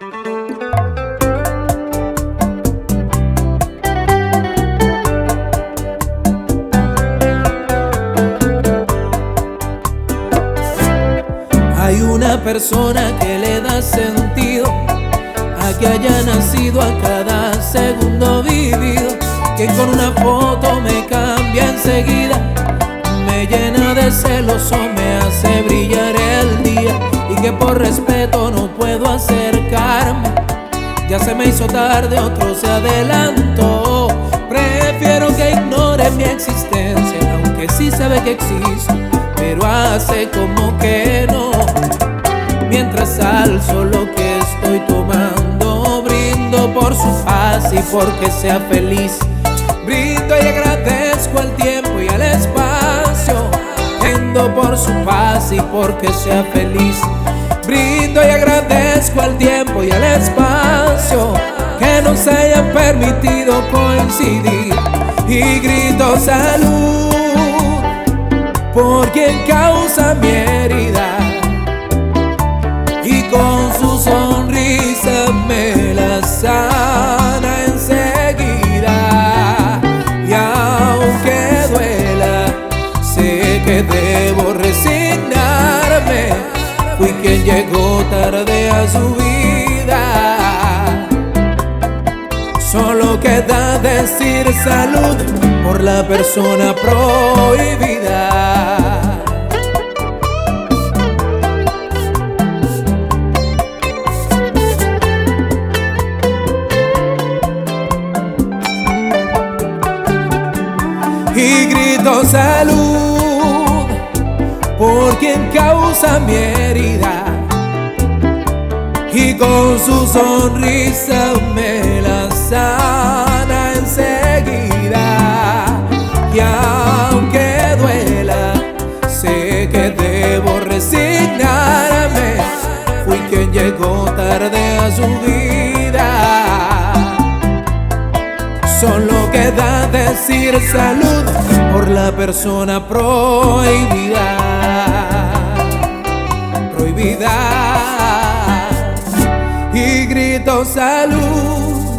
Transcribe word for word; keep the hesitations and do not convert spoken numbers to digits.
Hay una persona que le da sentido a que haya nacido a cada segundo vivido, que con una foto me cambia enseguida, me llena de celos o me hace brillar el día, y que por respeto no puedo acercarme. Ya se me hizo tarde, otro se adelantó. Prefiero que ignore mi existencia, aunque sí sabe que existo, pero hace como que no. Mientras alzo lo que estoy tomando, brindo por su paz y porque sea feliz. Brindo y agradezco al tiempo y al espacio, brindo por su paz y porque sea feliz. Brindo y agradezco al tiempo y al espacio que nos hayan permitido coincidir. Y grito salud por quien causa mi herida, y con su sonrisa me la sana enseguida. Y aunque duela, sé que debo resignarme, fui quien llegó tarde a su vida. Solo queda decir salud por la persona prohibida. Y grito salud por quien causa mi herida, y con su sonrisa me la sana enseguida. Y aunque duela, sé que debo resignarme, fui quien llegó tarde a su vida. Solo queda decir salud por la persona prohibida. Prohibida. Y grito salud